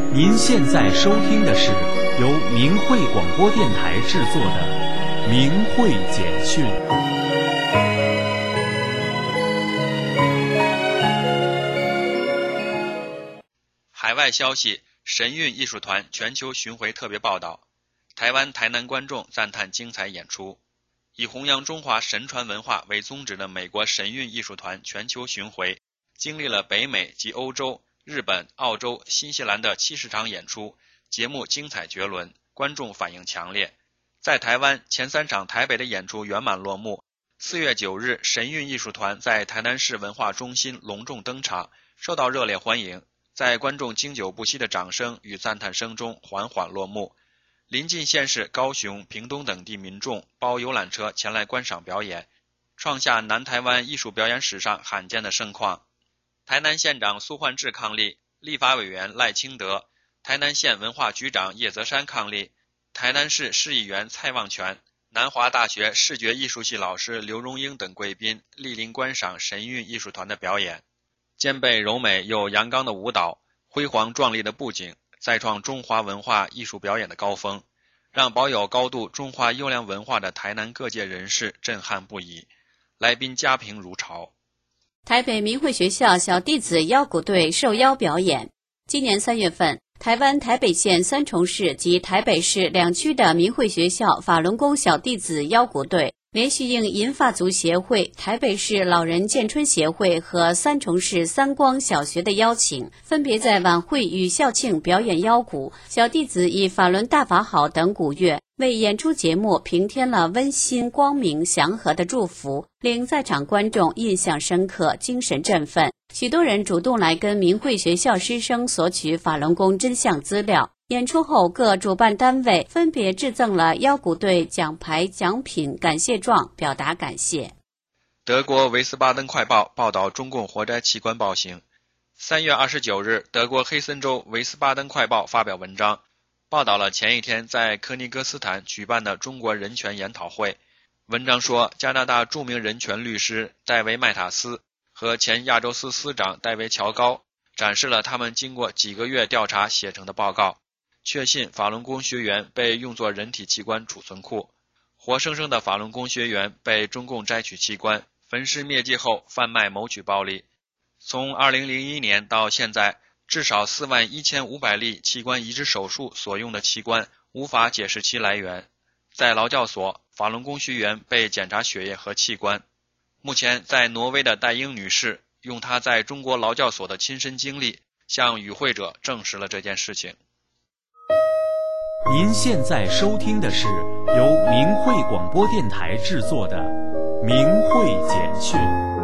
您现在收听的是由明慧广播电台制作的《明慧简讯》。 海外消息：神韵艺术团全球巡回特别报道。台湾台南观众赞叹精彩演出。以弘扬中华神传文化为宗旨的美国神韵艺术团全球巡回，经历了北美及欧洲、日本、澳洲、新西兰的70场演出，节目精彩绝伦，观众反应强烈。在台湾，前3场台北的演出圆满落幕。4月9日，神韵艺术团在台南市文化中心隆重登场，受到热烈欢迎，在观众经久不息的掌声与赞叹声中缓缓落幕。邻近县市高雄、屏东等地民众包游览车前来观赏表演，创下南台湾艺术表演史上罕见的盛况。台南县长苏焕智伉俪，立法委员赖清德，台南县文化局长叶泽山伉俪，台南市市议员蔡旺全，南华大学视觉艺术系老师刘荣英等贵宾莅临观赏神韵艺术团的表演。兼备柔美又阳刚的舞蹈，辉煌壮丽的布景，再创中华文化艺术表演的高峰，让保有高度中华优良文化的台南各界人士震撼不已，来宾家评如潮。 台北明慧学校小弟子腰鼓队受邀表演。今年3月份，台湾台北县三重市及台北市2区的明慧学校法轮功小弟子腰鼓队连续应银发族协会、台北市老人建春协会和三重市三光小学的邀请，分别在晚会与校庆表演腰鼓。小弟子以法轮大法好等鼓乐，为演出节目平添了温馨、光明、祥和的祝福，令在场观众印象深刻，精神振奋。许多人主动来跟明慧学校师生索取法轮功真相资料。演出后，各主办单位分别致赠了腰鼓队奖牌、奖品、感谢状，表达感谢。 德国维斯巴登快报报道中共活摘器官暴行。3月29日，德国黑森州维斯巴登快报发表文章，报道了前一天在科尼戈斯坦举办的中国人权研讨会。文章说，加拿大著名人权律师戴维·麦塔斯和前亚洲司司长戴维·乔高展示了他们经过几个月调查写成的报告，确信法轮功学员被用作人体器官储存库，活生生的法轮功学员被中共摘取器官，焚尸灭迹后贩卖谋取暴利。从2001年到现在，至少41500例器官移植手术所用的器官无法解释其来源。在劳教所，法轮功学员被检查血液和器官。目前在挪威的戴英女士用她在中国劳教所的亲身经历向与会者证实了这件事情。 您现在收听的是由明慧广播电台制作的《明慧简讯》。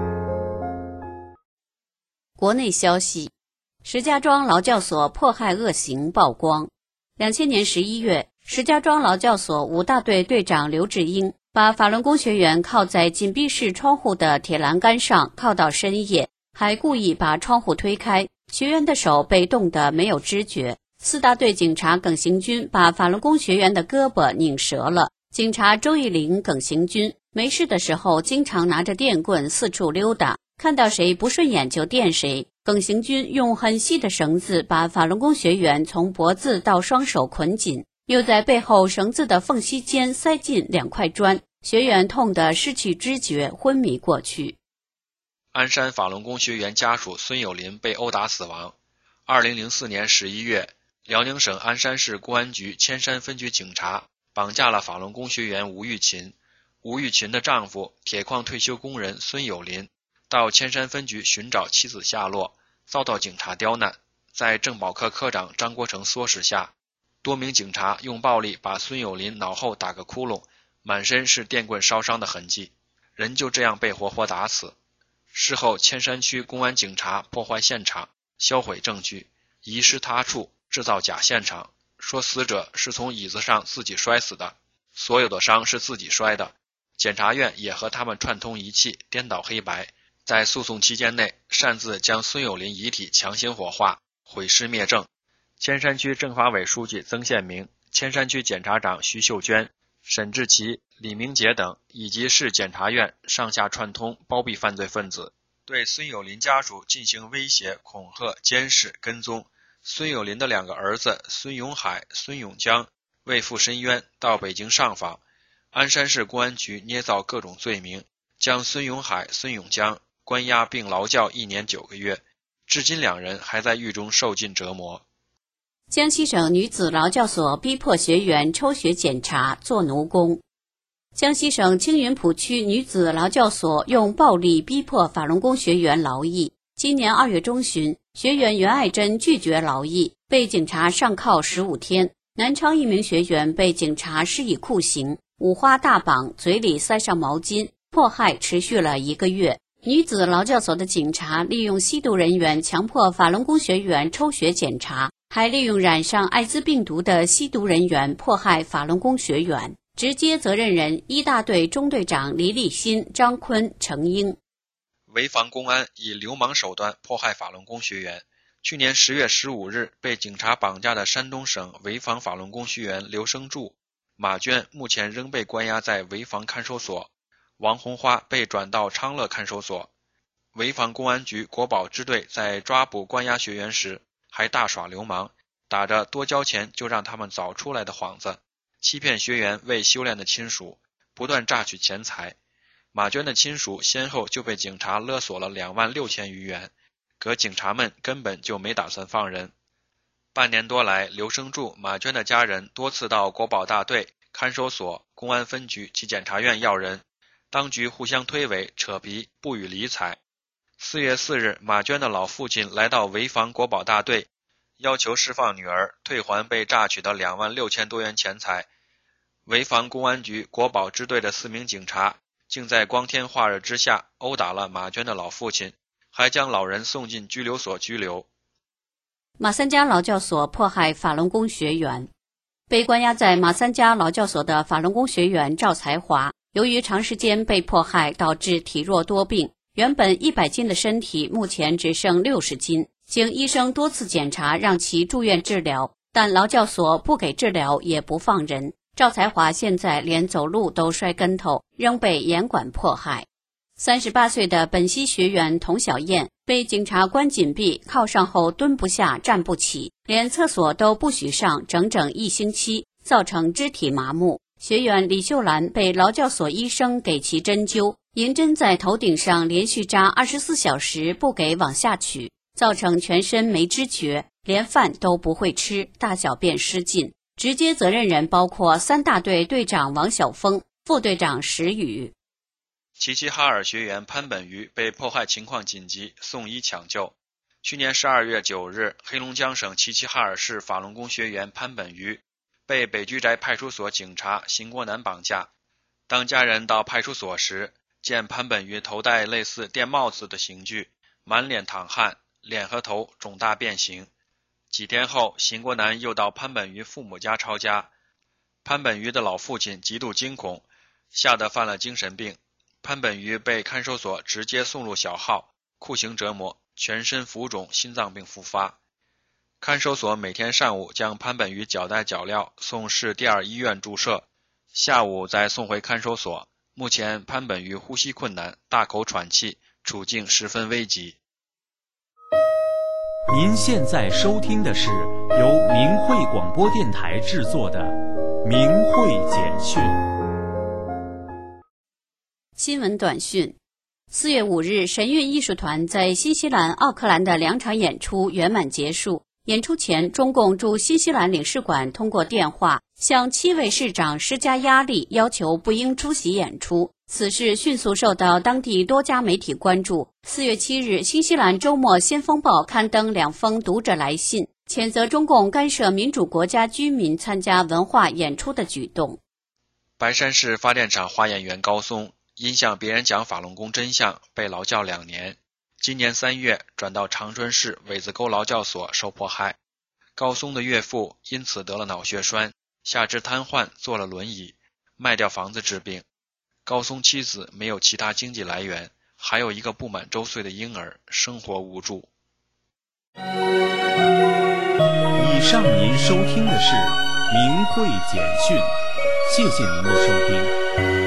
国内消息：石家庄劳教所迫害恶行曝光。2000年11月，石家庄劳教所5大队队长刘志英把法轮功学员铐在紧闭式窗户的铁栏杆上，铐到深夜，还故意把窗户推开，学员的手被冻得没有知觉。4大队警察耿行军把法轮功学员的胳膊拧折了。警察周义林、耿行军没事的时候经常拿着电棍四处溜达，看到谁不顺眼就电谁。耿行军用很细的绳子把法轮功学员从脖子到双手捆紧，又在背后绳子的缝隙间塞进2块砖，学员痛得失去知觉，昏迷过去。 鞍山法轮功学员家属孙友林被殴打死亡。2004年11月，辽宁省鞍山市公安局千山分局警察绑架了法轮功学员吴玉琴。吴玉琴的丈夫铁矿退休工人孙友林到千山分局寻找妻子下落，遭到警察刁难。在政保科科长张国成唆使下，多名警察用暴力把孙友林脑后打个窟窿，满身是电棍烧伤的痕迹，人就这样被活活打死。事后，千山区公安警察破坏现场，销毁证据，遗失他处，制造假现场，说死者是从椅子上自己摔死的，所有的伤是自己摔的。检察院也和他们串通一气，颠倒黑白，在诉讼期间内擅自将孙友林遗体强行火化，毁尸灭证。千山区政法委书记曾宪明、千山区检察长徐秀娟、沈志奇、李明杰等以及市检察院上下串通，包庇犯罪分子，对孙友林家属进行威胁、恐吓、监视、跟踪， 孙有林的2个儿子孙永海、孙永江为父申冤，到北京上访。鞍山市公安局捏造各种罪名，将孙永海、孙永江关押并劳教1年9个月，至今2人还在狱中受尽折磨。 江西省女子劳教所逼迫学员抽血检查做奴工。江西省青云浦区女子劳教所用暴力逼迫法轮功学员劳役。今年2月中旬，学员袁爱珍拒绝劳役，被警察上铐15天。南昌一名学员被警察施以酷刑，五花大绑，嘴里塞上毛巾，迫害持续了1个月。女子劳教所的警察利用吸毒人员强迫法轮功学员抽血检查，还利用染上艾滋病毒的吸毒人员迫害法轮功学员。直接责任人1大队中队长李立新、张坤、程英。 潍坊公安以流氓手段迫害法轮功学员。去年10月15日被警察绑架的山东省潍坊法轮功学员刘生柱、马娟目前仍被关押在潍坊看守所，王红花被转到昌乐看守所。潍坊公安局国保支队在抓捕关押学员时还大耍流氓，打着多交钱就让他们早出来的幌子，欺骗学员未修炼的亲属，不断榨取钱财。马娟的亲属先后就被警察勒索了26000余元，可警察们根本就没打算放人。半年多来，刘生柱、马娟的家人多次到国保大队、看守所、公安分局及检察院要人，当局互相推诿扯皮，不予理睬。4月4日，马娟的老父亲来到潍坊国保大队，要求释放女儿，退还被榨取的26000多元钱财。潍坊公安局国保支队的4名警察竟在光天化日之下殴打了马娟的老父亲，还将老人送进拘留所拘留。 马三家劳教所迫害法轮功学员。被关押在马三家劳教所的法轮功学员赵才华，由于长时间被迫害，导致体弱多病，原本100斤的身体目前只剩60斤。经医生多次检查，让其住院治疗，但劳教所不给治疗，也不放人。赵才华现在连走路都摔跟头，仍被严管迫害。38岁的本溪学员童小燕被警察关紧闭，铐上后蹲不下站不起，连厕所都不许上整整1星期，造成肢体麻木。学员李秀兰被劳教所医生给其针灸，银针在头顶上连续扎24小时不给往下取，造成全身没知觉，连饭都不会吃，大小便失禁。直接责任人包括3大队队长王晓峰、副队长石宇。 齐齐哈尔学员潘本鱼被迫害情况紧急，送医抢救。去年12月9日，黑龙江省齐齐哈尔市法轮功学员潘本鱼被北居宅派出所警察邢国南绑架。当家人到派出所时，见潘本鱼头戴类似电帽子的刑具，满脸淌汗，脸和头肿大变形。几天后，邢国南又到潘本鱼父母家抄家。潘本鱼的老父亲极度惊恐，吓得犯了精神病。潘本鱼被看守所直接送入小号，酷刑折磨，全身浮肿，心脏病复发。看守所每天上午将潘本鱼绞带脚镣送市第2医院注射，下午再送回看守所。目前潘本鱼呼吸困难，大口喘气，处境十分危急。 您现在收听的是由明慧广播电台制作的《明慧简讯》。 新闻短讯：4月5日，神韵艺术团在新西兰奥克兰的2场演出圆满结束。演出前，中共驻新西兰领事馆通过电话向7位市长施加压力，要求不应出席演出。此事迅速受到当地多家媒体关注。4月7日，新西兰周末先锋报刊登2封读者来信，谴责中共干涉民主国家居民参加文化演出的举动。 白山市发电厂花演员高松因向别人讲法轮功真相被劳教2年，今年3月转到长春市苇子沟劳教所受迫害。高松的岳父因此得了脑血栓，下肢瘫痪，坐了轮椅，卖掉房子治病。高松妻子没有其他经济来源，还有一个不满周岁的婴儿，生活无助。 以上您收听的是明慧简讯，谢谢您的收听。